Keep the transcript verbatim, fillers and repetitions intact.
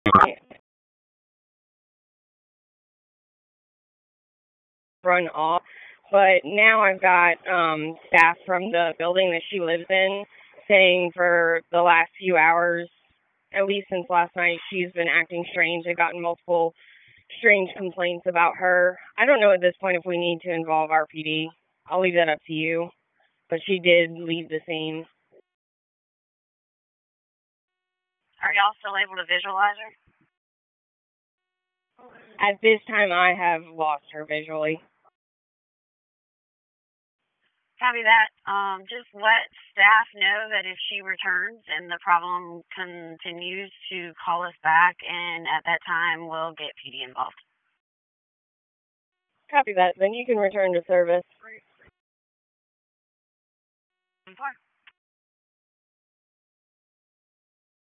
run off. But now I've got um, staff from the building that she lives in saying for the last few hours, at least since last night, she's been acting strange. They've gotten multiple strange complaints about her. I don't know at this point if we need to involve R P D. I'll leave that up to you. But she did leave the scene. Are y'all still able to visualize her? At this time, I have lost her visually. Copy that. Um, just let staff know that if she returns and the problem continues, to call us back, and at that time, we'll get P D involved. Copy that. Then you can return to service. Four.